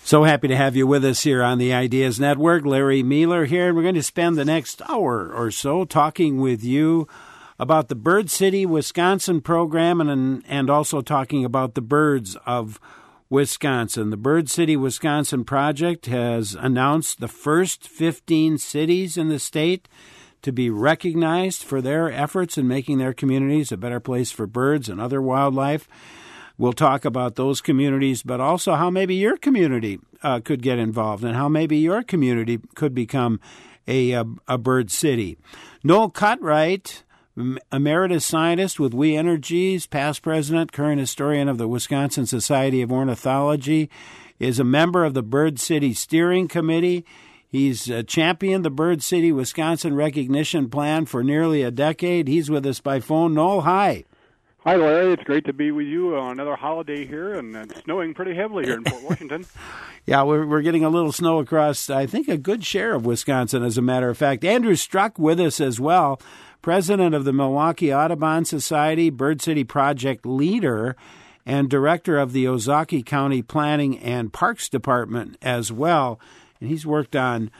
So happy to have you with us here on the Ideas Network. Larry Mueller here, and we're going to spend the next hour or so talking with you about the Bird City, Wisconsin program and also talking about the birds of Wisconsin. The Bird City, Wisconsin project has announced the first 15 cities in the state to be recognized for their efforts in making their communities a better place for birds and other wildlife. We'll talk about those communities, but also how maybe your community could get involved and how maybe your community could become a bird city. Noel Cutright, emeritus scientist with We Energies, past president, current historian of the Wisconsin Society of Ornithology, is a member of the Bird City Steering Committee. He's championed the Bird City, Wisconsin recognition plan for nearly a decade. He's with us by phone. Noel, hi. Hi, Larry. It's great to be with you on another holiday here, and it's snowing pretty heavily here in Port Washington. Yeah, we're getting a little snow across, I think, a good share of Wisconsin, as a matter of fact. Andrew Struck with us as well, president of the Milwaukee Audubon Society, Bird City Project leader, and director of the Ozaukee County Planning and Parks Department as well. And he's worked on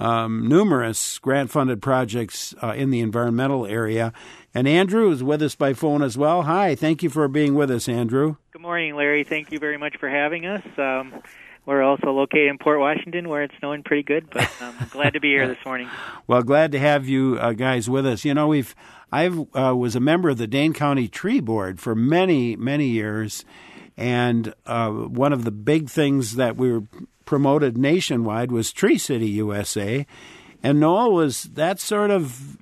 numerous grant-funded projects in the environmental area. And Andrew is with us by phone as well. Hi, thank you for being with us, Andrew. Good morning, Larry. Thank you very much for having us. We're also located in Port Washington, where it's snowing pretty good, but I'm glad to be here this morning. Well, glad to have you guys with us. You know, I was a member of the Dane County Tree Board for many, many years, and one of the big things that we were promoted nationwide was Tree City USA, and Noel, was that sort of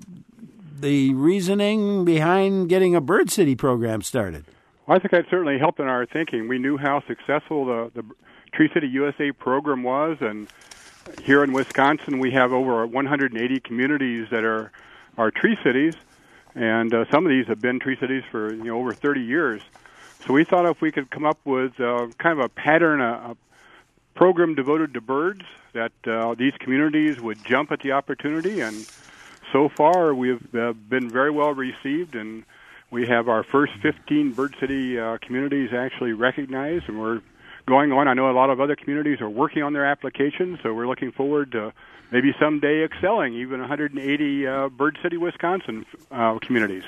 the reasoning behind getting a Bird City program started? Well, I think that certainly helped in our thinking. We knew how successful the Tree City USA program was, and here in Wisconsin we have over 180 communities that are tree cities, and some of these have been tree cities for over 30 years. So we thought if we could come up with kind of a pattern, a program devoted to birds, that these communities would jump at the opportunity, and so far we've been very well received, and we have our first 15 Bird City communities actually recognized, and we're going on. I know a lot of other communities are working on their applications, so we're looking forward to maybe someday excelling even 180 Bird City, Wisconsin communities.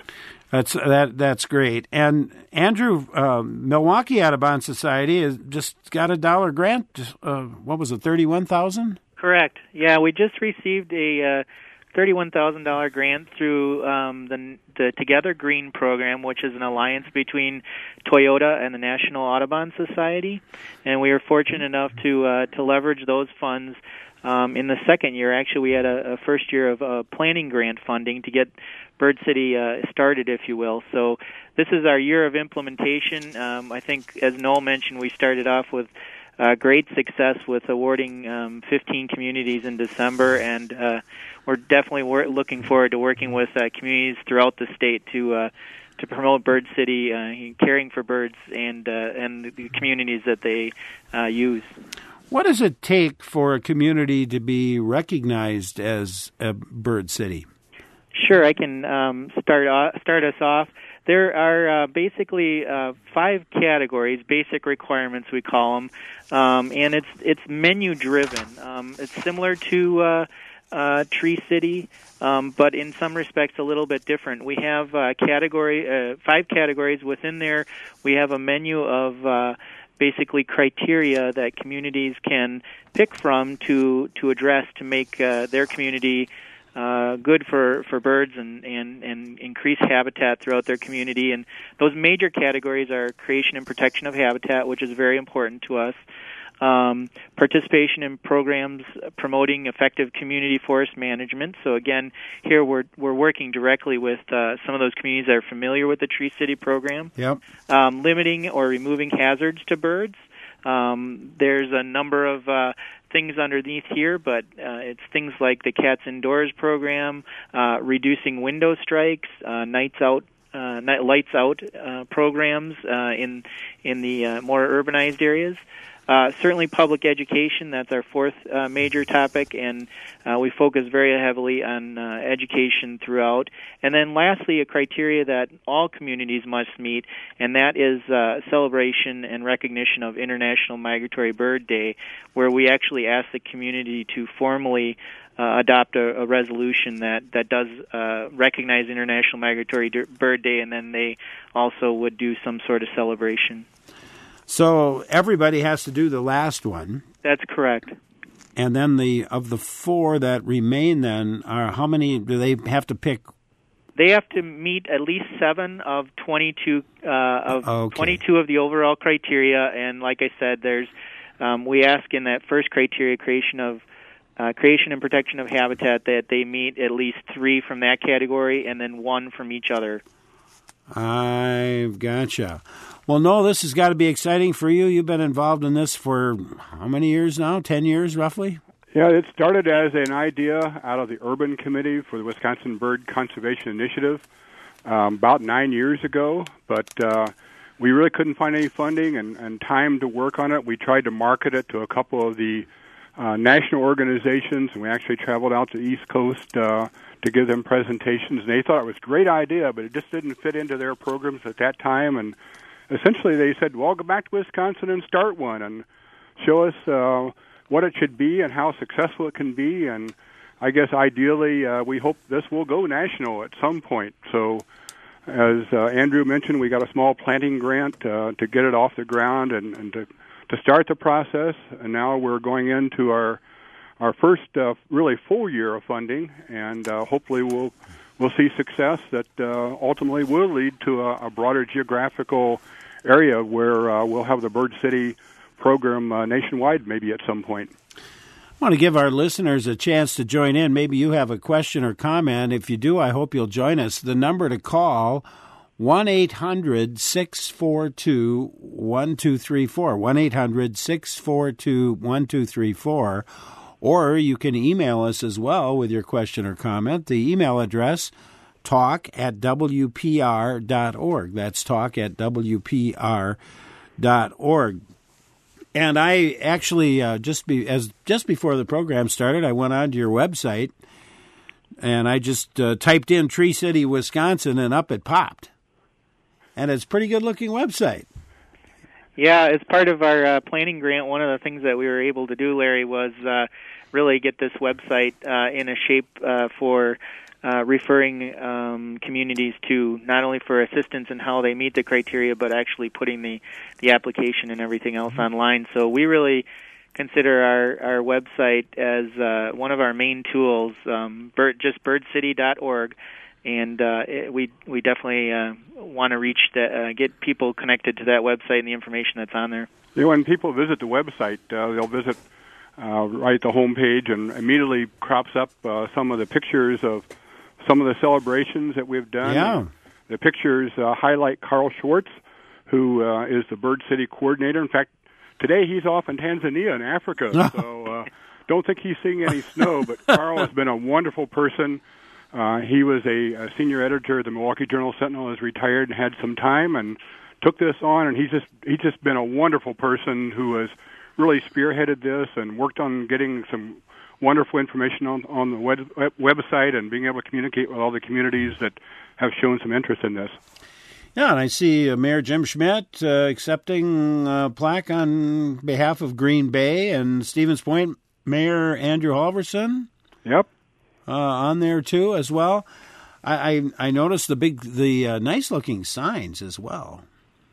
That's great. And Andrew, Milwaukee Audubon Society has just got a dollar grant. What was it, $31,000? Correct. Yeah, we just received a $31,000 grant through the Together Green program, which is an alliance between Toyota and the National Audubon Society, and we were fortunate enough to leverage those funds. In the second year, actually, we had a first year of planning grant funding to get Bird City started, if you will. So this is our year of implementation. I think, as Noel mentioned, we started off with great success with awarding 15 communities in December, and we're definitely looking forward to working with communities throughout the state to promote Bird City, caring for birds, and the communities that they use. What does it take for a community to be recognized as a Bird City? Sure, I can start us off. There are basically 5 categories, basic requirements we call them, and it's menu driven. It's similar to Tree City, but in some respects a little bit different. We have 5 categories within there. We have a menu of basically criteria that communities can pick from to address to make their community good for birds and increase habitat throughout their community. And those major categories are creation and protection of habitat, which is very important to us. Participation in programs promoting effective community forest management. So again, here we're working directly with some of those communities that are familiar with the Tree City program. Yep. Limiting or removing hazards to birds. There's a number of things underneath here, but it's things like the Cats Indoors program, reducing window strikes, lights out programs in the more urbanized areas. Certainly public education, that's our fourth major topic, and we focus very heavily on education throughout. And then lastly, a criteria that all communities must meet, and that is celebration and recognition of International Migratory Bird Day, where we actually ask the community to formally adopt a resolution that does recognize International Migratory Bird Day, and then they also would do some sort of celebration. So everybody has to do the last one. That's correct. And then of the four that remain then, how many do they have to pick? They have to meet at least 7 of 22 22 of the overall criteria. And like I said, there's we ask in that first criteria, creation and protection of habitat, that they meet at least 3 from that category and then 1 from each other. I've gotcha. Well, Noel, this has got to be exciting for you. You've been involved in this for how many years now? 10 years, roughly? Yeah, it started as an idea out of the Urban Committee for the Wisconsin Bird Conservation Initiative about 9 years ago, but we really couldn't find any funding and time to work on it. We tried to market it to a couple of the national organizations, and we actually traveled out to the East Coast to give them presentations, and they thought it was a great idea, but it just didn't fit into their programs at that time, and essentially they said, well, go back to Wisconsin and start one and show us what it should be and how successful it can be, and I guess ideally we hope this will go national at some point. So as Andrew mentioned, we got a small planting grant to get it off the ground and to start the process, and now we're going into our first really full year of funding, and hopefully we'll see success that ultimately will lead to a broader geographical area where we'll have the Bird City program nationwide maybe at some point. I want to give our listeners a chance to join in. Maybe you have a question or comment. If you do, I hope you'll join us. The number to call, 1-800-642-1234, 1-800-642-1234, or you can email us as well with your question or comment. The email address, talk@wpr.org. That's talk@wpr.org. And I actually, just before the program started, I went onto your website, and I just typed in Tree City, Wisconsin, and up it popped. And it's a pretty good-looking website. Yeah, as part of our planning grant, one of the things that we were able to do, Larry, was really get this website in a shape for referring communities to, not only for assistance in how they meet the criteria, but actually putting the application and everything else online. So we really consider our website as one of our main tools, just birdcity.org. And we definitely want to get people connected to that website and the information that's on there. You know, when people visit the website, they'll visit right at the home page, and immediately crops up some of the pictures of some of the celebrations that we've done. Yeah. The pictures highlight Carl Schwartz, who is the Bird City coordinator. In fact, today he's off in Tanzania in Africa, so don't think he's seeing any snow, but Carl has been a wonderful person. He was a senior editor of the Milwaukee Journal-Sentinel, is retired and had some time and took this on, and he's just been a wonderful person who has really spearheaded this and worked on getting some wonderful information on the website and being able to communicate with all the communities that have shown some interest in this. Yeah, and I see Mayor Jim Schmidt accepting a plaque on behalf of Green Bay, and Stevens Point Mayor Andrew Halverson. Yep. On there too, as well. I noticed the nice looking signs as well.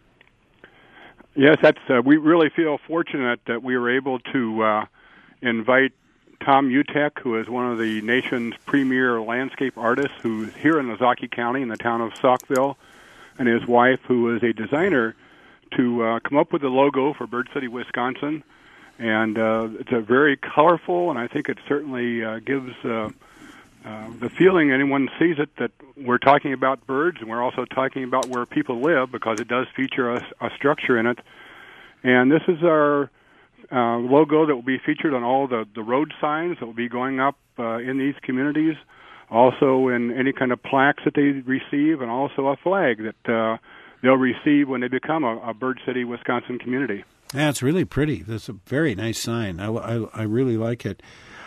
Yes, that's we really feel fortunate that we were able to invite Tom Utek, who is one of the nation's premier landscape artists, who's here in Ozaukee County in the town of Saukville, and his wife, who is a designer, to come up with the logo for Bird City, Wisconsin. And it's a very colorful, and I think it certainly gives the feeling, anyone sees it, that we're talking about birds, and we're also talking about where people live, because it does feature a structure in it. And this is our logo that will be featured on all the road signs that will be going up in these communities, also in any kind of plaques that they receive, and also a flag that they'll receive when they become a Bird City, Wisconsin community. Yeah, it's really pretty. That's a very nice sign. I really like it.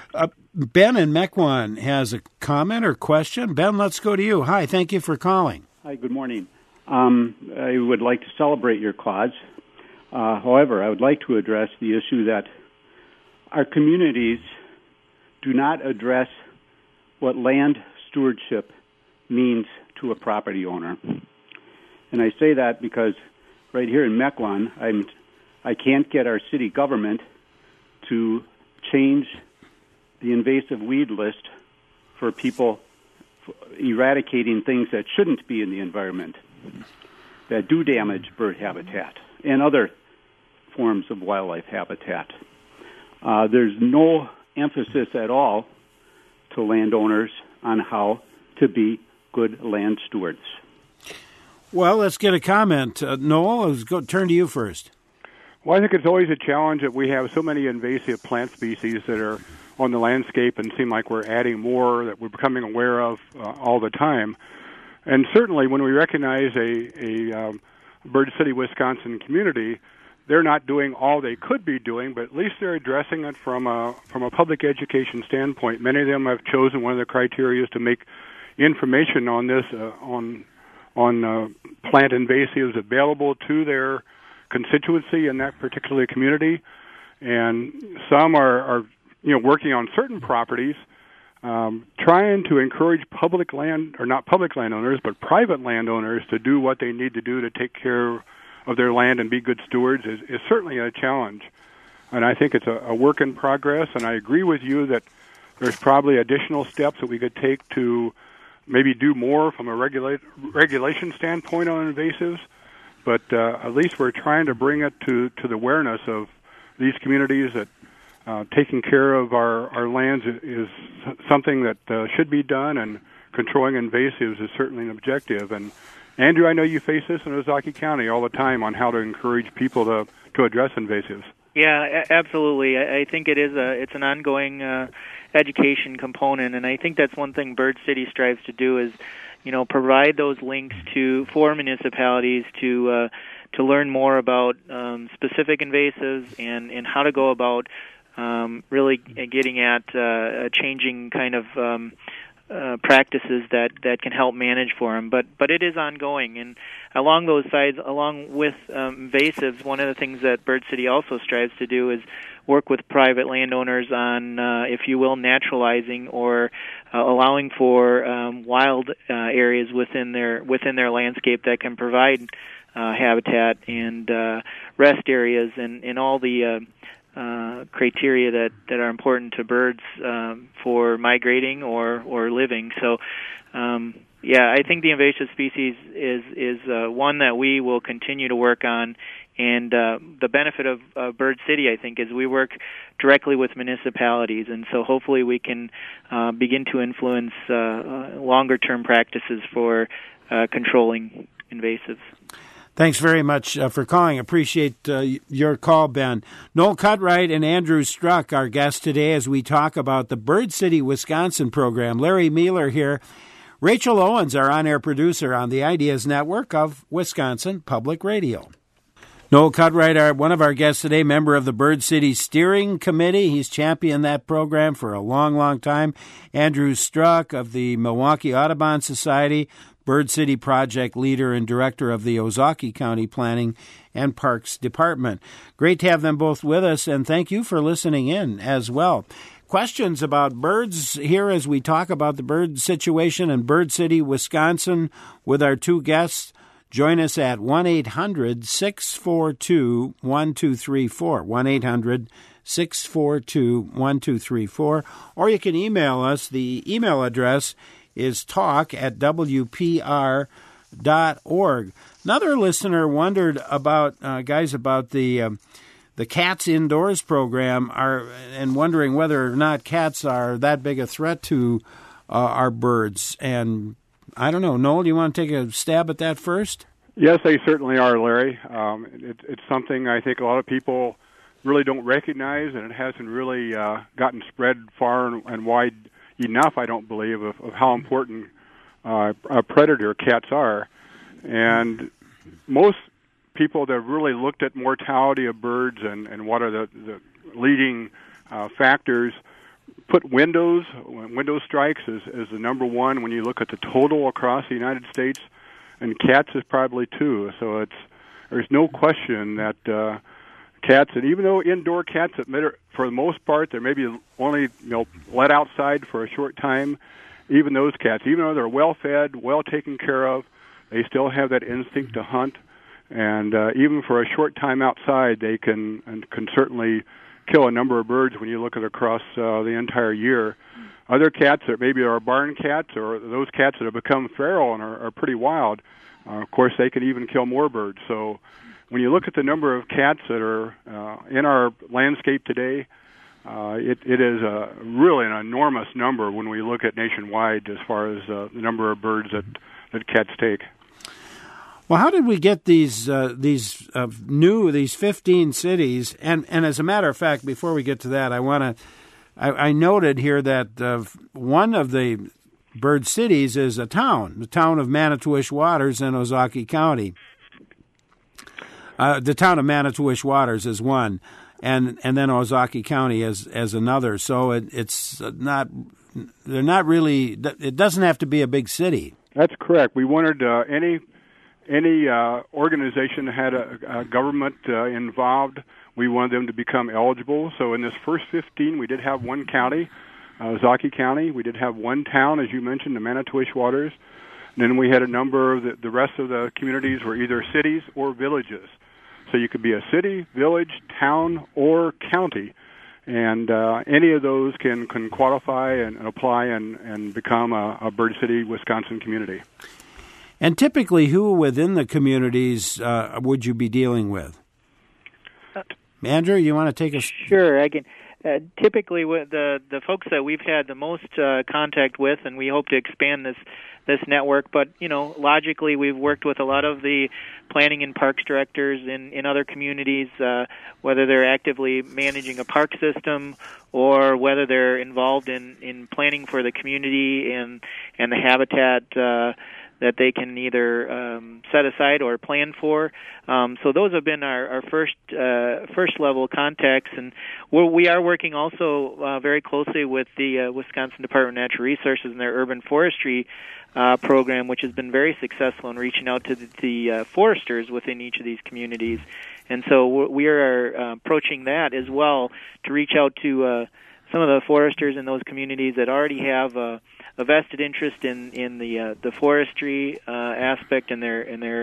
Ben in Mequon has a comment or question. Ben, let's go to you. Hi, thank you for calling. Hi, good morning. I would like to celebrate your cause. However, I would like to address the issue that our communities do not address what land stewardship means to a property owner. And I say that because right here in Mequon, I can't get our city government to change the invasive weed list for people eradicating things that shouldn't be in the environment, that do damage bird habitat and other forms of wildlife habitat. There's no emphasis at all to landowners on how to be good land stewards. Well, let's get a comment. Noel, turn to you first. Well, I think it's always a challenge that we have so many invasive plant species that are on the landscape and seem like we're adding more that we're becoming aware of all the time. And certainly when we recognize a Bird City, Wisconsin community, they're not doing all they could be doing, but at least they're addressing it from a public education standpoint. Many of them have chosen one of the criteria is to make information on this on plant invasives available to their constituency in that particular community, and some are working on certain properties, trying to encourage public land, or not public landowners, but private landowners to do what they need to do to take care of their land and be good stewards is certainly a challenge. And I think it's a work in progress, and I agree with you that there's probably additional steps that we could take to maybe do more from a regulation standpoint on invasives, but at least we're trying to bring it to the awareness of these communities that taking care of our lands is something that should be done, and controlling invasives is certainly an objective. And Andrew, I know you face this in Ozaukee County all the time on how to encourage people to address invasives. Yeah, absolutely. I think it's an ongoing education component, and I think that's one thing Bird City strives to do is, provide those links for municipalities to learn more about specific invasives and how to go about really getting at changing kind of practices that can help manage for them. But it is ongoing, and along those sides, along with invasives, one of the things that Bird City also strives to do is work with private landowners on, if you will, naturalizing or allowing for wild areas within their landscape that can provide habitat and rest areas and all the criteria that are important to birds for migrating or living. So, I think the invasive species is one that we will continue to work on. And the benefit of Bird City, I think, is we work directly with municipalities, and so hopefully we can begin to influence longer-term practices for controlling invasives. Thanks very much for calling. Appreciate your call, Ben. Noel Cutright and Andrew Struck, our guests today as we talk about the Bird City, Wisconsin program. Larry Mealer here. Rachel Owens, our on-air producer on the Ideas Network of Wisconsin Public Radio. Noel Cutright, one of our guests today, member of the Bird City Steering Committee. He's championed that program for a long, long time. Andrew Struck of the Milwaukee Audubon Society, Bird City project leader and director of the Ozaukee County Planning and Parks Department. Great to have them both with us, and thank you for listening in as well. Questions about birds here as we talk about the bird situation in Bird City, Wisconsin with our two guests. Join us at 1-800-642-1234, 1-800-642-1234, or you can email us. The email address is talk@wpr.org. Another listener wondered about, about the Cats Indoors program and wondering whether or not cats are that big a threat to our birds. And I don't know. Noel, do you want to take a stab at that first? Yes, they certainly are, Larry. It's something I think a lot of people really don't recognize, and it hasn't really gotten spread far and wide enough, I don't believe, of how important a predator cats are. And most people that have really looked at mortality of birds and what are the leading factors, put window strikes as the number one when you look at the total across the United States, and cats is probably two. So there's no question that cats, and even though indoor cats, for the most part, they're maybe only let outside for a short time, even those cats, even though they're well fed, well taken care of, they still have that instinct to hunt, and even for a short time outside, they can certainly kill a number of birds when you look at across the entire year. Other cats that maybe are barn cats or those cats that have become feral and are pretty wild, of course, they can even kill more birds. So when you look at the number of cats that are in our landscape today, it is really an enormous number when we look at nationwide as far as the number of birds that cats take. Well, how did we get these 15 cities? And as a matter of fact, before we get to that, I noted here that one of the bird cities is the town of Manitowish Waters in Ozaukee County. The town of Manitowish Waters is one, and then Ozaukee County as another. So it's not. They're not really. It doesn't have to be a big city. That's correct. We wanted any organization that had a government involved, we wanted them to become eligible. So in this first 15, we did have one county, Ozaukee County. We did have one town, as you mentioned, the Manitowish Waters. And then we had a number of the rest of the communities were either cities or villages. So you could be a city, village, town, or county. And any of those can qualify and apply and become a Bird City, Wisconsin community. And typically, who within the communities would you be dealing with? Andrew, you want to take a... Sure, I can. Typically, the folks that we've had the most contact with, and we hope to expand this network, but, logically, we've worked with a lot of the planning and parks directors in other communities, whether they're actively managing a park system or whether they're involved in planning for the community and the habitat that they can either set aside or plan for. So those have been our first level contacts, and we are working also very closely with the Wisconsin Department of Natural Resources and their urban forestry program, which has been very successful in reaching out to the foresters within each of these communities. And so we are approaching that as well to reach out to some of the foresters in those communities that already have a vested interest in the forestry aspect and their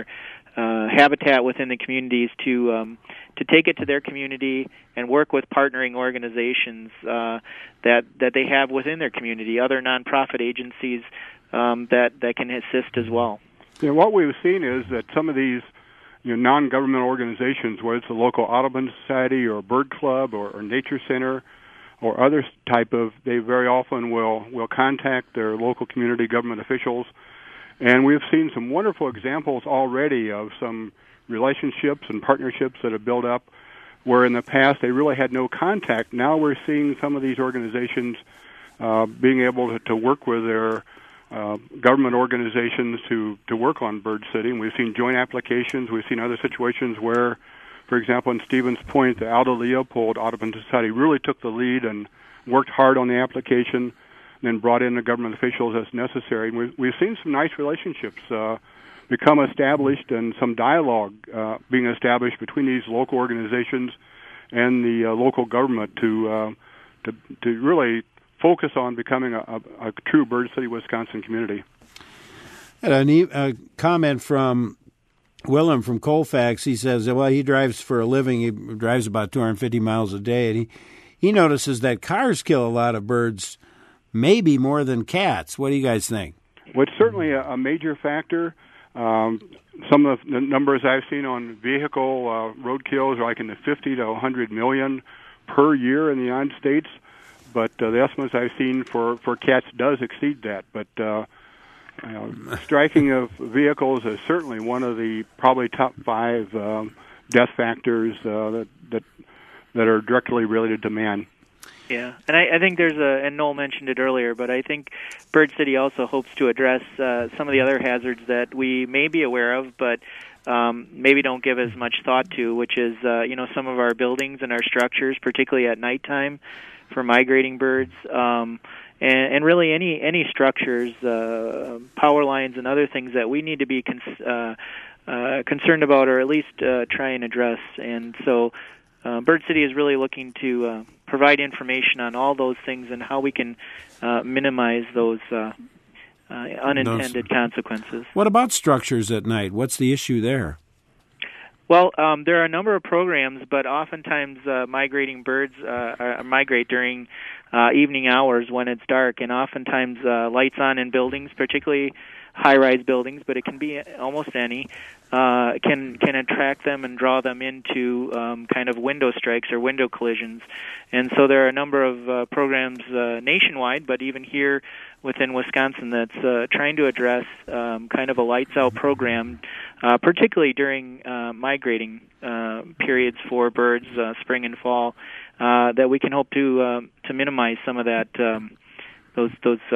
habitat within the communities to take it to their community and work with partnering organizations that they have within their community, other nonprofit agencies that can assist as well. Yeah, what we've seen is that some of these non-government organizations, whether it's a local Audubon Society or a bird club or nature center, or other type of, they very often will contact their local community government officials. And we've seen some wonderful examples already of some relationships and partnerships that have built up where in the past they really had no contact. Now we're seeing some of these organizations being able to work with their government organizations to work on Bird City. And we've seen joint applications. We've seen other situations where, for example, in Stevens Point, the Aldo Leopold Audubon Society really took the lead and worked hard on the application, and then brought in the government officials as necessary. And we've seen some nice relationships become established and some dialogue being established between these local organizations and the local government to really focus on becoming a true Bird City, Wisconsin community. And a comment from Willem from Colfax. He says, well, he drives for a living. He drives about 250 miles a day, and he notices that cars kill a lot of birds, maybe more than cats. What do you guys think? Well, it's certainly a major factor. Some of the numbers I've seen on vehicle road kills are like in the 50 to 100 million per year in the United States, but the estimates I've seen for cats does exceed that. But striking of vehicles is certainly one of the probably top 5 death factors that are directly related to man. Yeah, and I think there's and Noel mentioned it earlier, but I think Bird City also hopes to address some of the other hazards that we may be aware of, but maybe don't give as much thought to, which is some of our buildings and our structures, particularly at nighttime for migrating birds, and really any structures, power lines and other things that we need to be concerned about, or at least try and address. And so Bird City is really looking to provide information on all those things and how we can minimize those unintended consequences. What about structures at night? What's the issue there? Well, there are a number of programs, but oftentimes migrating birds migrate during evening hours when it's dark, and oftentimes lights on in buildings, particularly high-rise buildings, but it can be almost any, can attract them and draw them into kind of window strikes or window collisions. And so there are a number of programs nationwide, but even here within Wisconsin, that's trying to address kind of a lights-out program, particularly during migrating periods for birds, spring and fall, that we can hope to minimize some of that those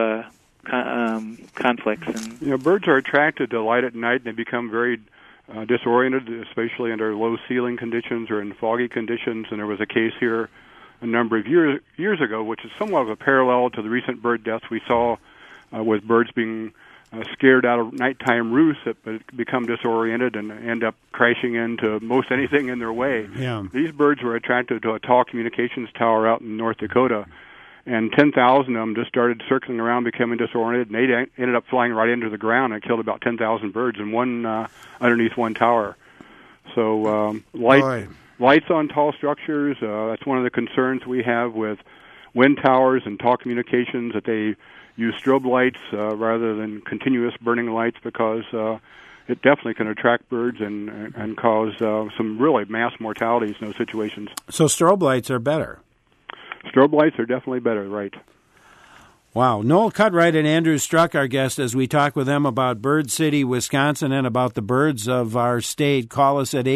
conflicts. And birds are attracted to light at night, and they become very disoriented, especially under low ceiling conditions or in foggy conditions. And there was a case here a number of years ago, which is somewhat of a parallel to the recent bird deaths we saw with birds being scared out of nighttime roosts that become disoriented and end up crashing into most anything in their way. Yeah. These birds were attracted to a tall communications tower out in North Dakota, and 10,000 of them just started circling around, becoming disoriented, and they ended up flying right into the ground and killed about 10,000 birds in one underneath one tower. So lights on tall structures, that's one of the concerns we have with wind towers and tall communications, that they use strobe lights rather than continuous burning lights, because it definitely can attract birds and cause some really mass mortalities in those situations. So strobe lights are better? Strobe lights are definitely better, right. Wow. Noel Cutright and Andrew Struck, our guest, as we talk with them about Bird City, Wisconsin, and about the birds of our state. Call us at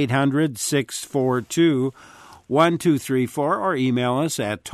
800-642-1234 or email us at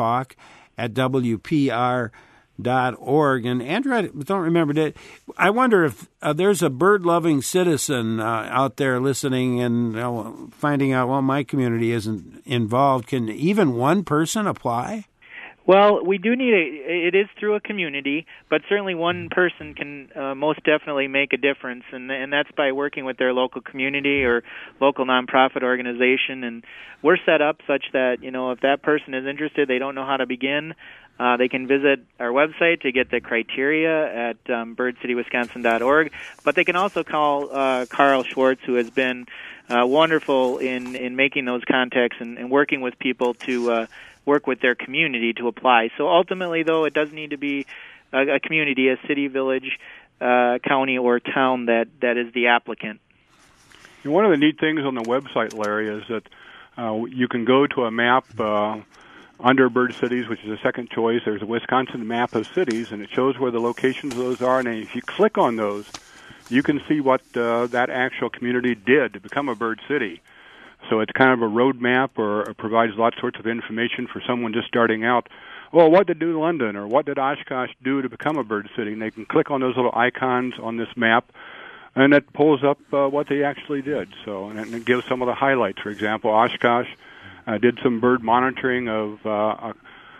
talk@wpr.org. And Andrew, I don't remember, I wonder if there's a bird-loving citizen out there listening and finding out, well, my community isn't involved. Can even one person apply? Well, we do need it is through a community, but certainly one person can most definitely make a difference, and that's by working with their local community or local nonprofit organization. And we're set up such that, if that person is interested, they don't know how to begin, they can visit our website to get the criteria at birdcitywisconsin.org, but they can also call Carl Schwartz, who has been wonderful in making those contacts and working with people to work with their community to apply. So ultimately, though, it does need to be a community, a city, village, county, or town that is the applicant. And one of the neat things on the website, Larry, is that you can go to a map under Bird Cities, which is the second choice. There's a Wisconsin map of cities, and it shows where the locations of those are. And if you click on those, you can see what that actual community did to become a bird city. So it's kind of a road map, or it provides lots sorts of information for someone just starting out. Well, what did London, or what did Oshkosh do to become a bird city? And they can click on those little icons on this map, and it pulls up what they actually did. So, and it gives some of the highlights. For example, Oshkosh did some bird monitoring of a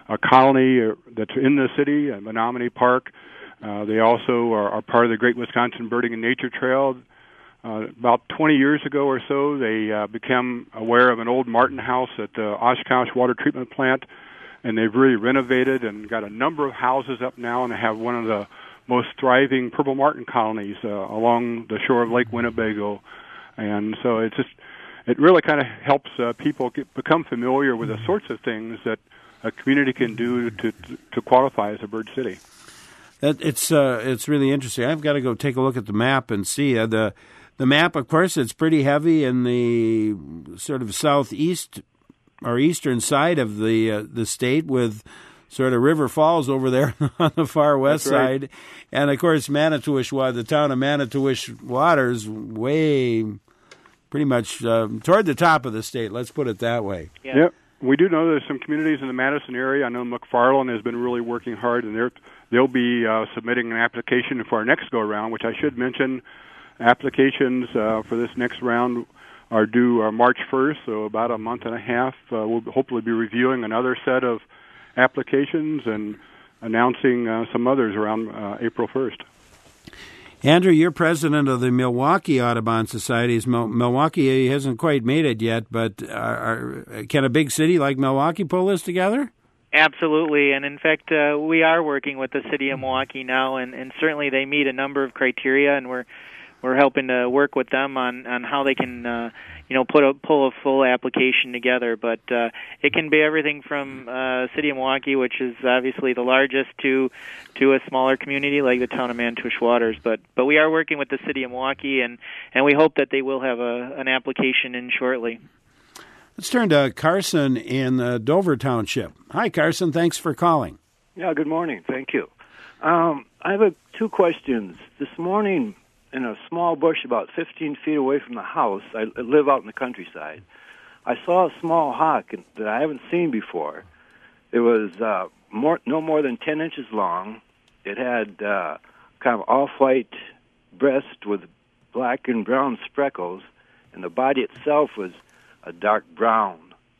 colony that's in the city, Menominee Park. They also are part of the Great Wisconsin Birding and Nature Trail. About 20 years ago or so, they became aware of an old martin house at the Oshkosh Water Treatment Plant, and they've really renovated and got a number of houses up now, and they have one of the most thriving purple martin colonies along the shore of Lake Winnebago. And so it really kind of helps people become familiar with the sorts of things that a community can do to qualify as a bird city. It's really interesting. I've got to go take a look at the map and see the map. Of course, it's pretty heavy in the sort of southeast or eastern side of the state, with sort of River Falls over there on the far west side, and of course Manitowish, the town of Manitowish Water's way pretty much toward the top of the state. Let's put it that way. Yeah. Yep. We do know there's some communities in the Madison area. I know McFarland has been really working hard, and they'll be submitting an application for our next go-around, which I should mention Applications for this next round are due March 1st, so about a month and a half. We'll hopefully be reviewing another set of applications and announcing some others around April 1st. Andrew, you're president of the Milwaukee Audubon Society. Milwaukee hasn't quite made it yet, but can a big city like Milwaukee pull this together? Absolutely, and in fact, we are working with the city of Milwaukee now, and certainly they meet a number of criteria, and we're helping to work with them on how they can pull a full application together. But it can be everything from city of Milwaukee, which is obviously the largest, to a smaller community like the town of Mantua Waters. But we are working with the city of Milwaukee, and we hope that they will have an application in shortly. Let's turn to Carson in Dover Township. Hi, Carson. Thanks for calling. Yeah, good morning. Thank you. I have two questions. This morning, in a small bush about 15 feet away from the house, I live out in the countryside, I saw a small hawk that I haven't seen before. It was no more than 10 inches long. It had kind of off-white breast with black and brown speckles, and the body itself was a dark brown.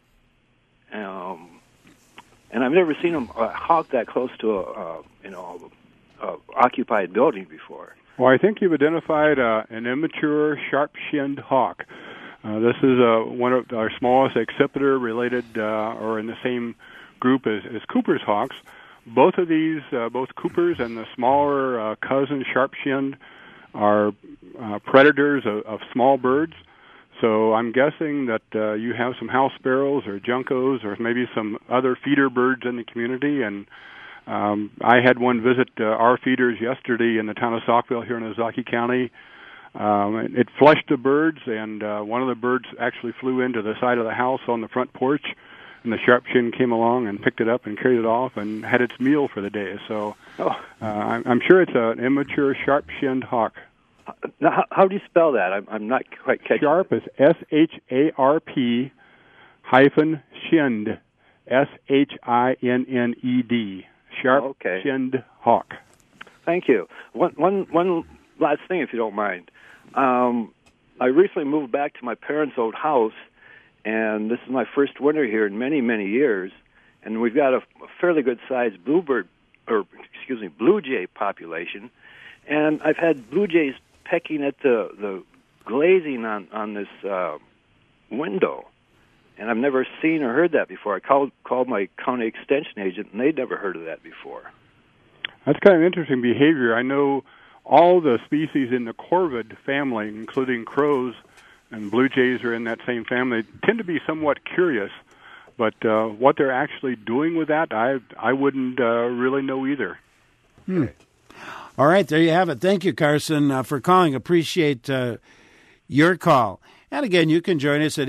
And I've never seen a hawk that close to a occupied building before. Well, I think you've identified an immature sharp-shinned hawk. This is one of our smallest accipiter related or in the same group as Cooper's hawks. Both of these, both Cooper's and the smaller cousin sharp-shinned, are predators of small birds. So I'm guessing that you have some house sparrows or juncos or maybe some other feeder birds in the community. And I had one visit our feeders yesterday in the town of Saukville here in Ozaukee County. It flushed the birds, and one of the birds actually flew into the side of the house on the front porch, and the sharp-shin came along and picked it up and carried it off and had its meal for the day. So I'm sure it's an immature sharp-shinned hawk. Now, how do you spell that? I'm not quite catching. Sharp is S-H-A-R-P hyphen shinned, S-H-I-N-N-E-D, sharp-shinned hawk. Thank you. One last thing, if you don't mind. I recently moved back to my parents' old house, and this is my first winter here in many, many years, and we've got a fairly good-sized blue jay population, and I've had blue jays pecking at the glazing on this window, and I've never seen or heard that before. I called my county extension agent, and they'd never heard of that before. That's kind of interesting behavior. I know all the species in the corvid family, including crows and blue jays are in that same family, tend to be somewhat curious, but what they're actually doing with that, I wouldn't really know either. All right, there you have it. Thank you, Carson, for calling. Appreciate your call. And again, you can join us at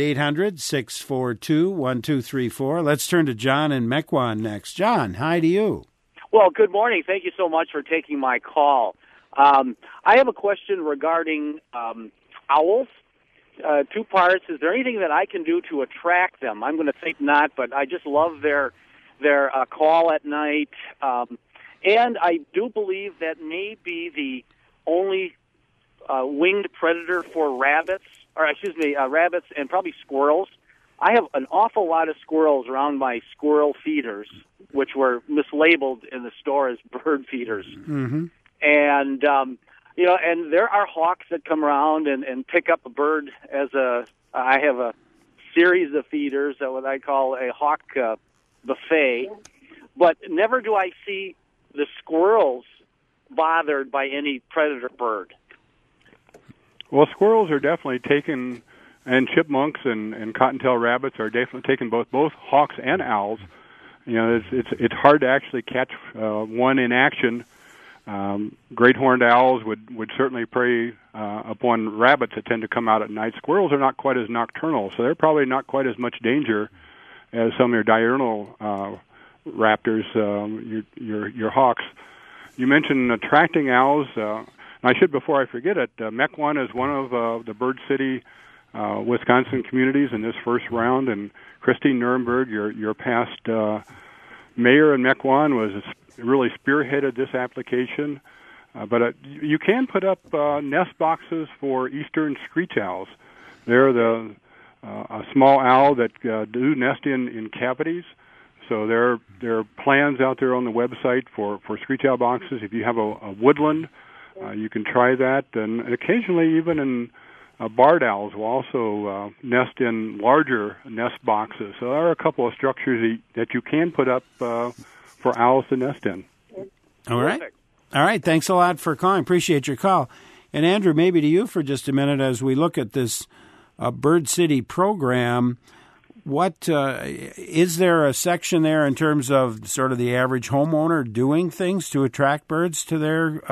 800-642-1234. Let's turn to John in Mequon next. John, hi to you. Well, good morning. Thank you so much for taking my call. I have a question regarding owls. Two parts. Is there anything that I can do to attract them? I'm going to think not, but I just love their call at night. And I do believe that may be the only winged predator for rabbits and probably squirrels. I have an awful lot of squirrels around my squirrel feeders, which were mislabeled in the store as bird feeders. Mm-hmm. And, and there are hawks that come around and pick up a bird I have a series of feeders, what I call a hawk buffet, but never do I see the squirrels bothered by any predator bird. Well, squirrels are definitely taken, and chipmunks and cottontail rabbits are definitely taken, both hawks and owls. You know, it's hard to actually catch one in action. Great horned owls would certainly prey upon rabbits that tend to come out at night. Squirrels are not quite as nocturnal, so they're probably not quite as much danger as some of your diurnal raptors, your hawks. You mentioned attracting owls. And I should, before I forget it, Mequon is one of the Bird City, Wisconsin communities in this first round, and Christine Nuremberg, your past mayor in Mequon, was really spearheaded this application. But you can put up nest boxes for eastern screech owls. They're a small owl that do nest in cavities. So there are plans out there on the website for screech owl boxes. If you have a woodland, you can try that. And occasionally, even in barred owls will also nest in larger nest boxes. So there are a couple of structures that you can put up for owls to nest in. All right. All right. Thanks a lot for calling. Appreciate your call. And Andrew, maybe to you for just a minute as we look at this Bird City program. What is there a section there in terms of sort of the average homeowner doing things to attract birds to their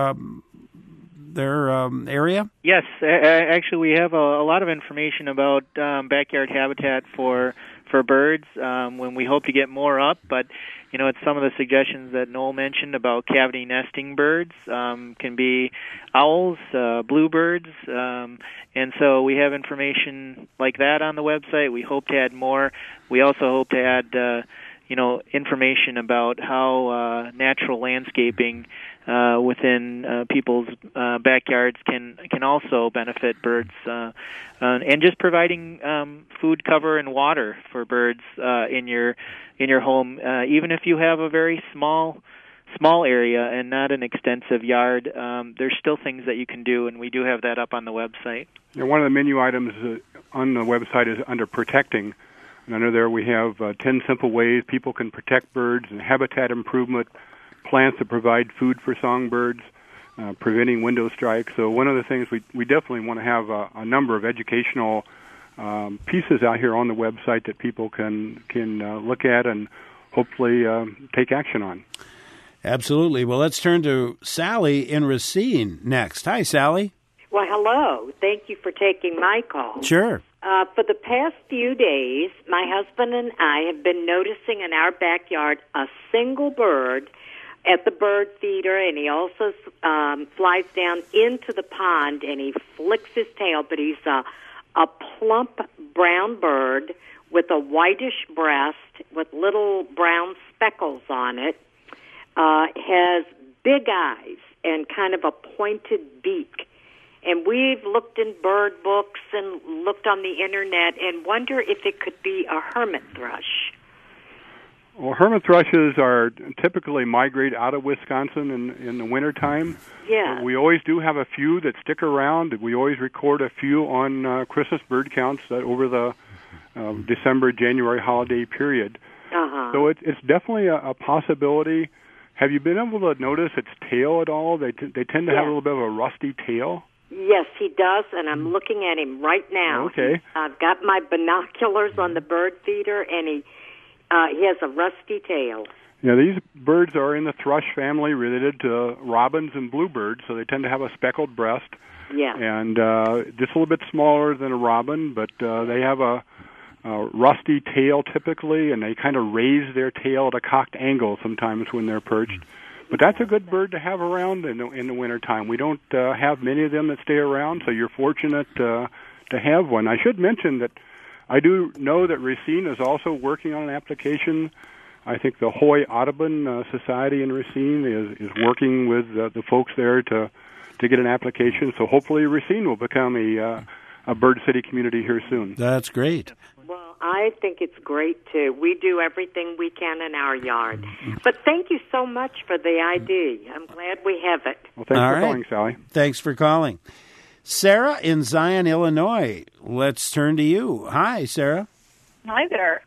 area? Yes, actually, we have a lot of information about backyard habitat for birds. When we hope to get more up, but it's some of the suggestions that Noel mentioned about cavity nesting birds can be owls, bluebirds, and so we have information like that on the website. We hope to add more. We also hope to add information about how natural landscaping within people's backyards can also benefit birds, and just providing food cover and water for birds in your home, even if you have a very small area and not an extensive yard. There's still things that you can do, and we do have that up on the website. One of the menu items on the website is under protecting. And under there we have 10 simple ways people can protect birds and habitat improvement, plants that provide food for songbirds, preventing window strikes. So one of the things we definitely want to have a number of educational pieces out here on the website that people can look at and hopefully take action on. Absolutely. Well, let's turn to Sally in Racine next. Hi, Sally. Well, hello. Thank you for taking my call. Sure. For the past few days, my husband and I have been noticing in our backyard a single bird at the bird feeder, and he also flies down into the pond, and he flicks his tail, but he's a plump brown bird with a whitish breast with little brown speckles on it, has big eyes and kind of a pointed beak. And we've looked in bird books and looked on the Internet and wonder if it could be a hermit thrush. Well, hermit thrushes are typically migrate out of Wisconsin in the wintertime. Yeah. We always do have a few that stick around. We always record a few on Christmas bird counts over the December, January holiday period. Uh-huh. So it's definitely a possibility. Have you been able to notice its tail at all? They tend to have a little bit of a rusty tail. Yes, he does, and I'm looking at him right now. Okay. I've got my binoculars on the bird feeder, and he has a rusty tail. Yeah, these birds are in the thrush family related to robins and bluebirds, so they tend to have a speckled breast. Yeah. And just a little bit smaller than a robin, but they have a rusty tail typically, and they kind of raise their tail at a cocked angle sometimes when they're perched. But that's a good bird to have around in the wintertime. We don't have many of them that stay around, so you're fortunate to have one. I should mention that I do know that Racine is also working on an application. I think the Hoy Audubon Society in Racine is working with the folks there to get an application. So hopefully Racine will become a Bird City community here soon. That's great. Well, I think it's great, too. We do everything we can in our yard. But thank you so much for the ID. I'm glad we have it. Well, thanks for calling, Sally. Thanks for calling. Sarah in Zion, Illinois. Let's turn to you. Hi, Sarah. Hi there.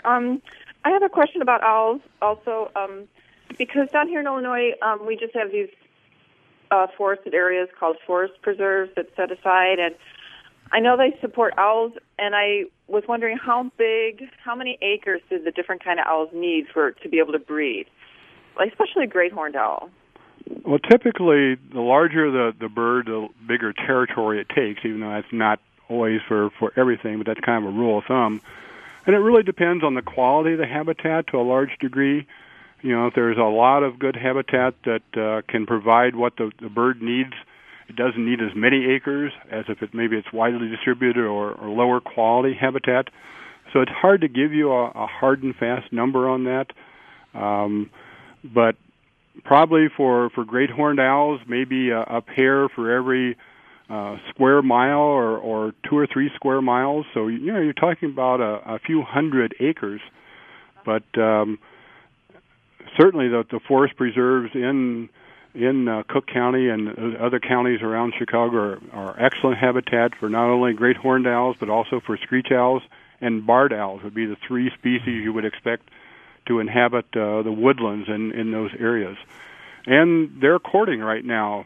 I have a question about owls also, because down here in Illinois, we just have these forested areas called forest preserves that's set aside, and I know they support owls, and I was wondering how many acres do the different kind of owls need to be able to breed, especially a great horned owl? Well, typically, the larger the bird, the bigger territory it takes, even though that's not always for everything, but that's kind of a rule of thumb. And it really depends on the quality of the habitat to a large degree. If there's a lot of good habitat that can provide what the bird needs, it doesn't need as many acres as if maybe it's widely distributed or lower quality habitat. So it's hard to give you a hard and fast number on that. But probably for great horned owls, maybe a pair for every square mile or 2 or 3 square miles. So you're talking about a few hundred acres. But certainly the forest preserves in Cook County and other counties around Chicago are excellent habitat for not only great horned owls but also for screech owls, and barred owls would be the 3 species you would expect to inhabit the woodlands in those areas. And they're courting right now.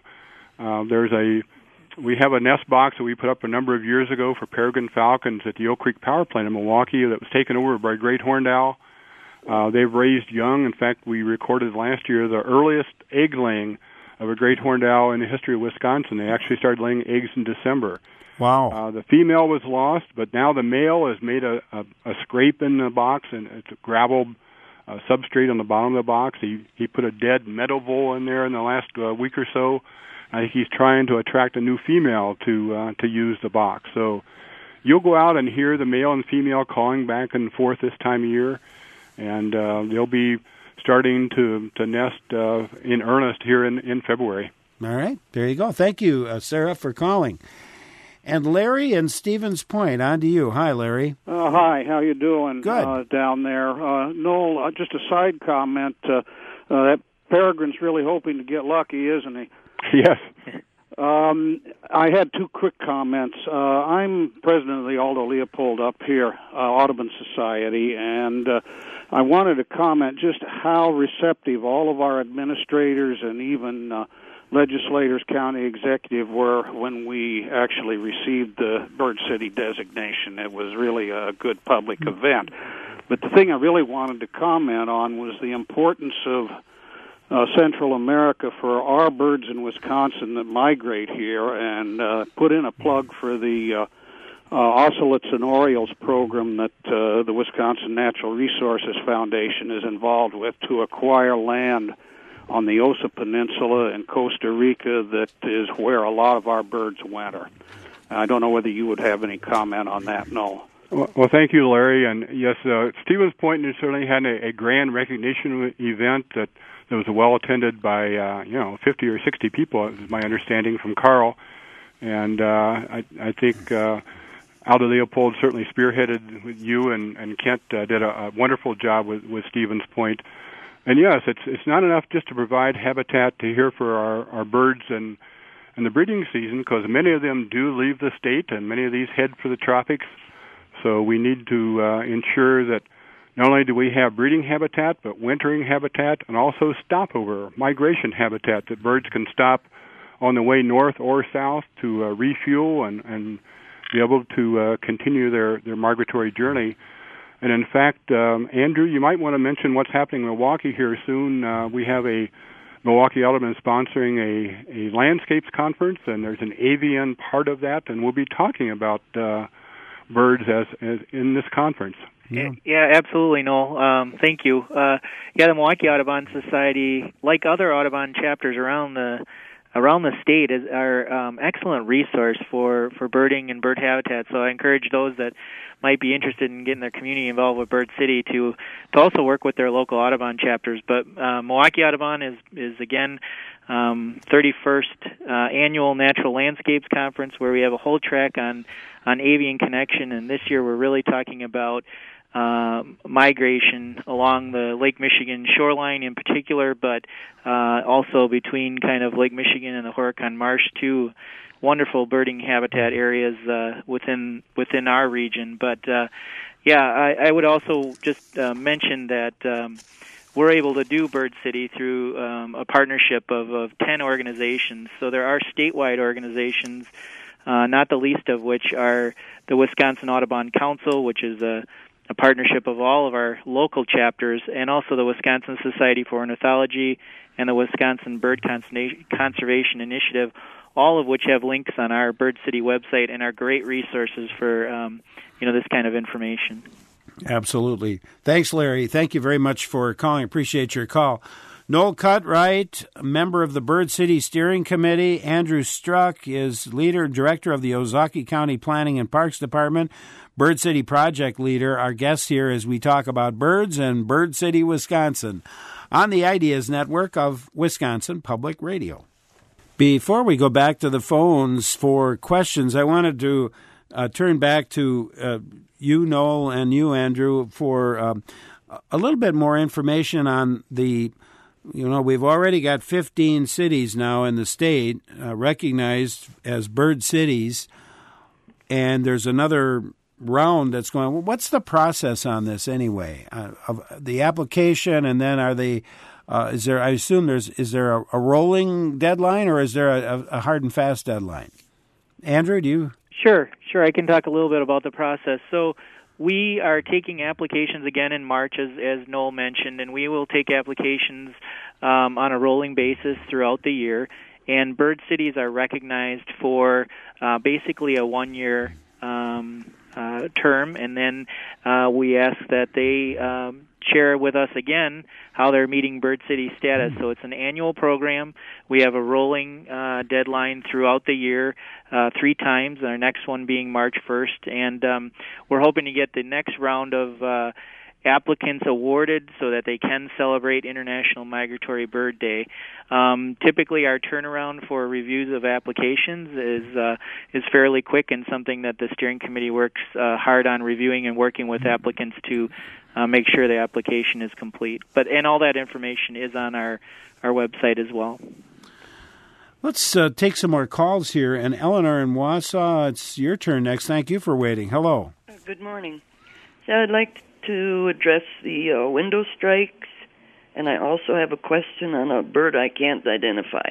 We have a nest box that we put up a number of years ago for peregrine falcons at the Oak Creek Power Plant in Milwaukee that was taken over by great horned owl. They've raised young. In fact, we recorded last year the earliest egg laying of a great horned owl in the history of Wisconsin. They actually started laying eggs in December. Wow. The female was lost, but now the male has made a scrape in the box, and it's a gravel substrate on the bottom of the box. He put a dead meadow vole in there in the last week or so. I think he's trying to attract a new female to use the box. So you'll go out and hear the male and female calling back and forth this time of year, and they'll be starting to nest in earnest here in February. All right. There you go. Thank you, Sarah, for calling. And Larry in Stevens Point, on to you. Hi, Larry. Hi, how you doing? Good. Down there. Noel, just a side comment. That peregrine's really hoping to get lucky, isn't he? Yes. I had 2 quick comments. I'm president of the Aldo Leopold up here, Audubon Society, and I wanted to comment just how receptive all of our administrators and even legislators, county executive were when we actually received the Bird City designation. It was really a good public event. But the thing I really wanted to comment on was the importance of Central America for our birds in Wisconsin that migrate here, and put in a plug for the Ocelots and Orioles program that the Wisconsin Natural Resources Foundation is involved with to acquire land on the Osa Peninsula in Costa Rica that is where a lot of our birds winter. I don't know whether you would have any comment on that, Noel. Well, thank you, Larry. And yes, Stevens Point certainly had a grand recognition event that was well attended by 50 or 60 people, is my understanding from Carl. And I think Aldo Leopold certainly spearheaded with you, and Kent did a wonderful job with Stevens Point. And yes, it's not enough just to provide habitat to here for our birds and the breeding season, because many of them do leave the state, and many of these head for the tropics. So we need to ensure that not only do we have breeding habitat, but wintering habitat, and also stopover, migration habitat, that birds can stop on the way north or south to refuel and be able to continue their migratory journey. And in fact, Andrew, you might want to mention what's happening in Milwaukee here soon. We have a Milwaukee Audubon sponsoring a landscapes conference, and there's an avian part of that, and we'll be talking about birds as in this conference. Yeah, absolutely, Noel. Thank you. The Milwaukee Audubon Society, like other Audubon chapters around the state, is our excellent resource for birding and bird habitat. So I encourage those that might be interested in getting their community involved with Bird City to also work with their local Audubon chapters. But Milwaukee Audubon is again 31st annual Natural Landscapes Conference, where we have a whole track on avian connection, and this year we're really talking about migration along the Lake Michigan shoreline in particular, but also between kind of Lake Michigan and the Horicon Marsh, too. Wonderful birding habitat areas within our region. But I would also just mention that we're able to do Bird City through a partnership of 10 organizations. So there are statewide organizations, not the least of which are the Wisconsin Audubon Council, which is a partnership of all of our local chapters, and also the Wisconsin Society for Ornithology and the Wisconsin Bird Conservation Initiative, all of which have links on our Bird City website and are great resources for this kind of information. Absolutely. Thanks, Larry. Thank you very much for calling. Appreciate your call. Noel Cutright, member of the Bird City Steering Committee. Andrew Struck is leader and director of the Ozaukee County Planning and Parks Department, Bird City project leader. Our guest here as we talk about birds and Bird City, Wisconsin. on the Ideas Network of Wisconsin Public Radio. Before we go back to the phones for questions, I wanted to turn back to you, Noel, and you, Andrew, for a little bit more information on the, we've already got 15 cities now in the state recognized as bird cities, and there's another round that's going. Well, what's the process on this anyway? Of the application, and then are they? Is there? I assume is there a rolling deadline, or is there a hard and fast deadline? Andrew, do you? Sure. I can talk a little bit about the process. So we are taking applications again in March, as Noel mentioned, and we will take applications on a rolling basis throughout the year. And bird cities are recognized for basically a 1-year term, and then we ask that they share with us again how they're meeting bird city status. So it's an annual program. We have a rolling deadline throughout the year, 3 times, our next one being March 1st. And we're hoping to get the next round of applicants awarded so that they can celebrate International Migratory Bird Day. Typically, our turnaround for reviews of applications is fairly quick, and something that the steering committee works hard on reviewing and working with applicants to make sure the application is complete. And all that information is on our website as well. Let's take some more calls here. And Eleanor in Wausau, it's your turn next. Thank you for waiting. Hello. Good morning. So I'd like to address the window strikes, and I also have a question on a bird I can't identify.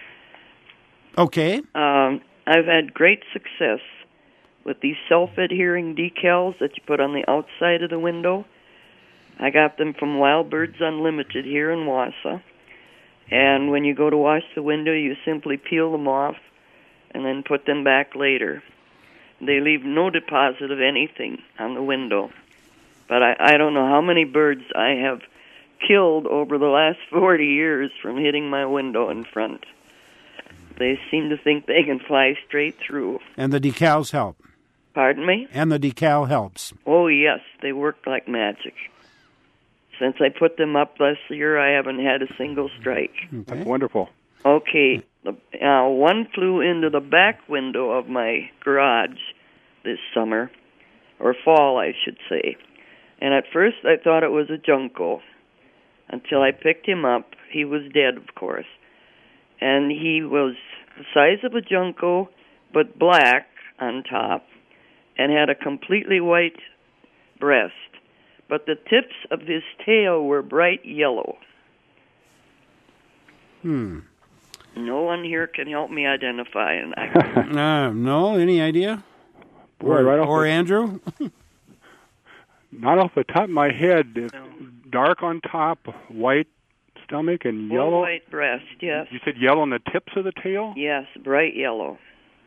Okay. I've had great success with these self-adhering decals that you put on the outside of the window. I got them from Wild Birds Unlimited here in Wausau. And when you go to wash the window, you simply peel them off and then put them back later. They leave no deposit of anything on the window. But I don't know how many birds I have killed over the last 40 years from hitting my window in front. They seem to think they can fly straight through. And the decals help. Pardon me? And the decal helps. Oh, yes, they work like magic. Since I put them up last year, I haven't had a single strike. Okay. That's wonderful. Okay, one flew into the back window of my garage this summer, or fall, I should say. And at first I thought it was a junco, until I picked him up. He was dead, of course. And he was the size of a junco, but black on top, and had a completely white breast. But the tips of his tail were bright yellow. No one here can help me identify. And no, any idea? Boy, right off or Andrew? Not off the top of my head. It's dark on top, white stomach, and yellow. White breast, yes. You said yellow on the tips of the tail? Yes, bright yellow.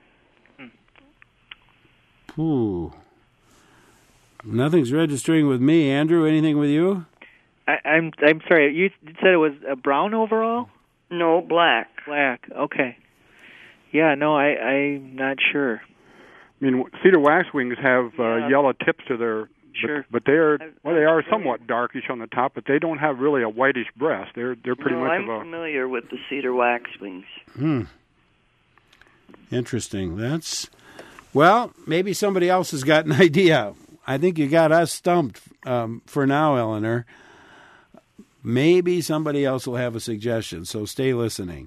Ooh. Nothing's registering with me. Andrew, anything with you? I'm sorry. You said it was a brown overall? No, black. Black. Okay. Yeah. No, I'm not sure. I mean, cedar waxwings have yellow tips to their. Sure. But they are somewhat darkish on the top, but they don't have really a whitish breast. They're pretty much I'm familiar with the cedar waxwings. Interesting. Well, maybe somebody else has got an idea. I think you got us stumped for now, Eleanor. Maybe somebody else will have a suggestion, so stay listening.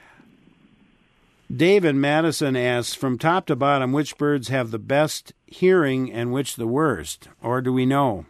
Dave in Madison asks, from top to bottom, which birds have the best hearing and which the worst? Or do we know?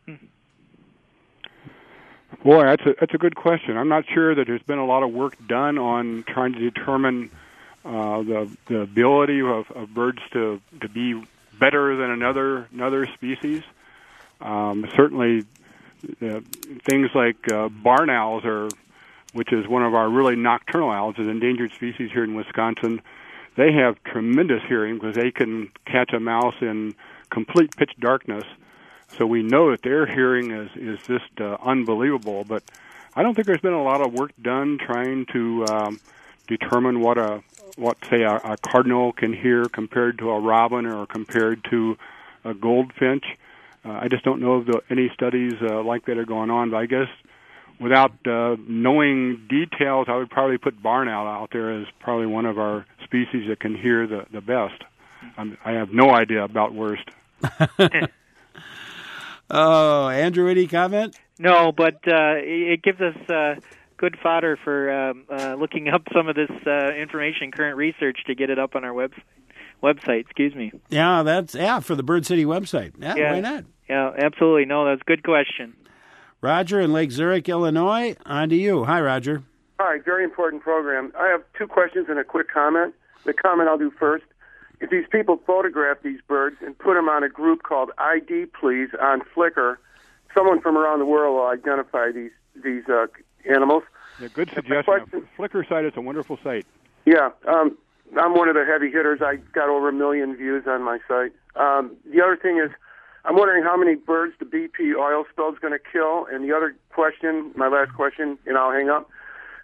Boy, that's a good question. I'm not sure that there's been a lot of work done on trying to determine the ability of birds to be better than another species. Certainly, things like barn owls which is one of our really nocturnal owls, an endangered species here in Wisconsin. They have tremendous hearing because they can catch a mouse in complete pitch darkness. So we know that their hearing is just unbelievable. But I don't think there's been a lot of work done trying to determine what a cardinal can hear compared to a robin or compared to a goldfinch. I just don't know of any studies like that are going on. But I guess without knowing details, I would probably put barn owl out there as probably one of our species that can hear the best. I have no idea about worst. Oh, Andrew, any comment? No, but it gives us good fodder for looking up some of this information, current research, to get it up on our website. Excuse me. Yeah, for the Bird City website. Yeah, why not? Yeah, absolutely. No, that's a good question. Roger in Lake Zurich, Illinois. On to you. Hi, Roger. Hi, very important program. I have two questions and a quick comment. The comment I'll do first. If these people photograph these birds and put them on a group called ID Please on Flickr, someone from around the world will identify these animals. Yeah, good suggestion. Flickr site is a wonderful site. Yeah, I'm one of the heavy hitters. I got over 1 million views on my site. The other thing is, I'm wondering how many birds the BP oil spill is going to kill. And the other question, my last question, and I'll hang up.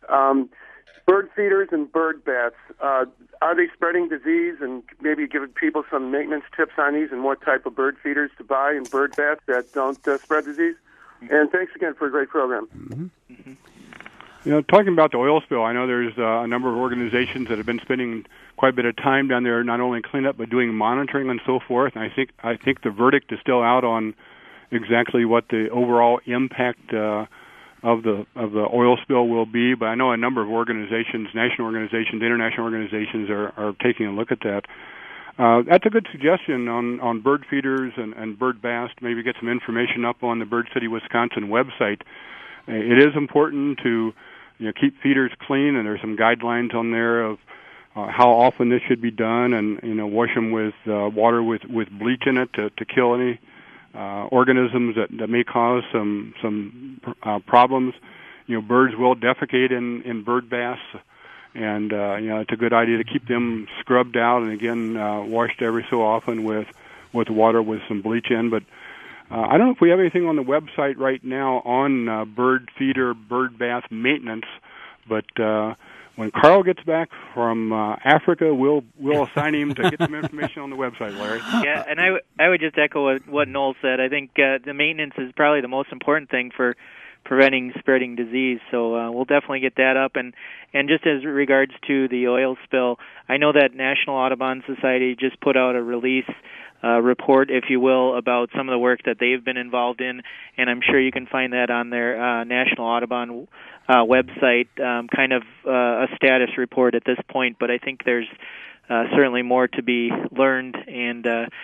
Bird feeders and bird baths, are they spreading disease? And maybe giving people some maintenance tips on these and what type of bird feeders to buy and bird baths that don't spread disease. And thanks again for a great program. Mm-hmm. Mm-hmm. You know, talking about the oil spill, I know there's a number of organizations that have been spending quite a bit of time down there, not only cleanup but doing monitoring and so forth. And I think the verdict is still out on exactly what the overall impact of the oil spill will be. But I know a number of organizations, national organizations, international organizations, are taking a look at that. That's a good suggestion on bird feeders and bird baths. Maybe get some information up on the Bird City, Wisconsin website. It is important to keep feeders clean, and there's some guidelines on there of how often this should be done, and wash them with water with bleach in it to kill any organisms that may cause some problems. Birds will defecate in bird baths, and it's a good idea to keep them scrubbed out and again washed every so often with water with some bleach in. But I don't know if we have anything on the website right now on bird feeder, bird bath maintenance, but when Carl gets back from Africa, we'll assign him to get some information on the website, Larry. Yeah, and I would just echo what Noel said. I think the maintenance is probably the most important thing for preventing spreading disease. So we'll definitely get that up. And just as regards to the oil spill, I know that National Audubon Society just put out a release report, if you will, about some of the work that they've been involved in, and I'm sure you can find that on their National Audubon website, kind of a status report at this point. But I think there's certainly more to be learned, and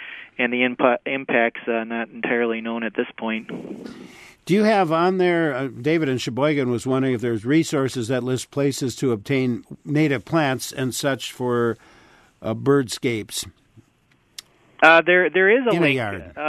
the impacts not entirely known at this point. Do you have on there, David in Sheboygan was wondering if there's resources that list places to obtain native plants and such for birdscapes? There is a link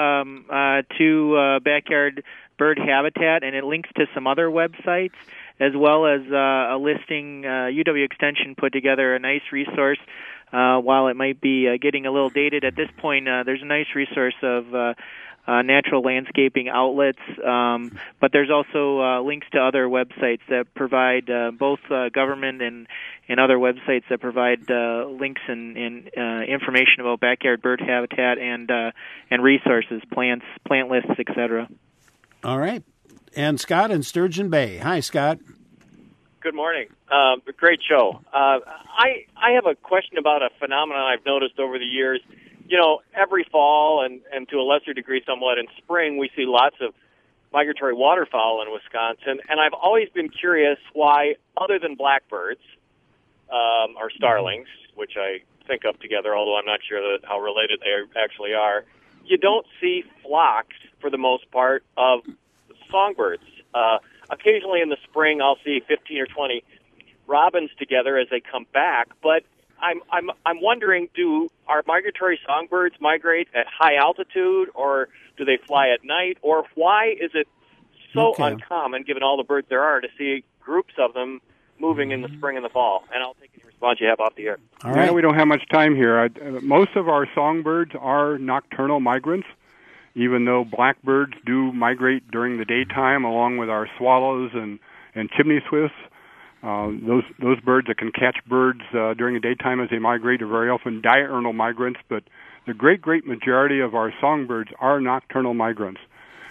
to Backyard Bird Habitat, and it links to some other websites, as well as a listing. UW Extension put together a nice resource. While it might be getting a little dated at this point, there's a nice resource of natural landscaping outlets, but there's also links to other websites that provide both government and other websites that provide links and information about backyard bird habitat and resources, plant lists, etc. All right. And Scott in Sturgeon Bay. Hi, Scott. Good morning. Great show. I have a question about a phenomenon I've noticed over the years. Every fall and to a lesser degree somewhat in spring, we see lots of migratory waterfowl in Wisconsin, and I've always been curious why, other than blackbirds or starlings, which I think of together, although I'm not sure how related they actually are, you don't see flocks, for the most part, of songbirds. Occasionally in the spring, I'll see 15 or 20 robins together as they come back, but I'm wondering, do our migratory songbirds migrate at high altitude, or do they fly at night, or why is it so uncommon, given all the birds there are, to see groups of them moving in the spring and the fall? And I'll take any response you have off the air. All right. I know we don't have much time here. Most of our songbirds are nocturnal migrants, even though blackbirds do migrate during the daytime, along with our swallows and chimney swifts. Those birds that can catch birds during the daytime as they migrate are very often diurnal migrants, but the great majority of our songbirds are nocturnal migrants.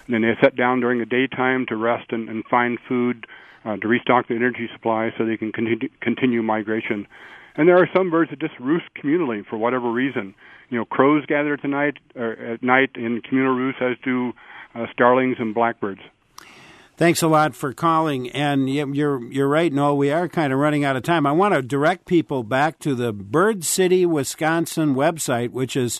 and then they set down during the daytime to rest and find food, to restock the energy supply so they can continue migration. And there are some birds that just roost communally for whatever reason. Crows gather at night in communal roosts, as do starlings and blackbirds. Thanks a lot for calling. And you're right, Noel, we are kind of running out of time. I want to direct people back to the Bird City, Wisconsin website, which is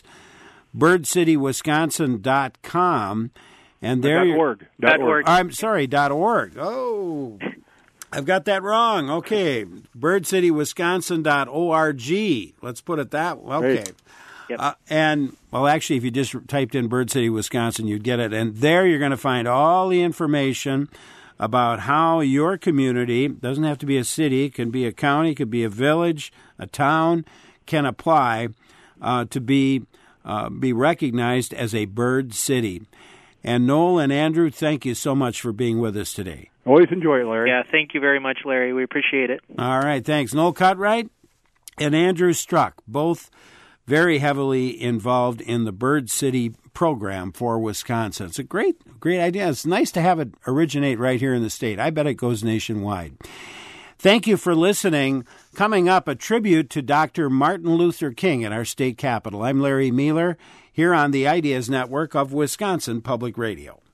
birdcitywisconsin.com. And there .org. I'm sorry, .org. Oh, I've got that wrong. Okay, birdcitywisconsin.org. Let's put it that way. Okay. Yep. Actually, if you just typed in Bird City, Wisconsin, you'd get it. And there you're going to find all the information about how your community, doesn't have to be a city, it can be a county, it could be a village, a town, can apply to be recognized as a bird city. And Noel and Andrew, thank you so much for being with us today. Always enjoy it, Larry. Yeah, thank you very much, Larry. We appreciate it. All right, thanks. Noel Cutright and Andrew Struck, both very heavily involved in the Bird City program for Wisconsin. It's a great idea. It's nice to have it originate right here in the state. I bet it goes nationwide. Thank you for listening. Coming up, a tribute to Dr. Martin Luther King at our state capitol. I'm Larry Mealer, here on the Ideas Network of Wisconsin Public Radio.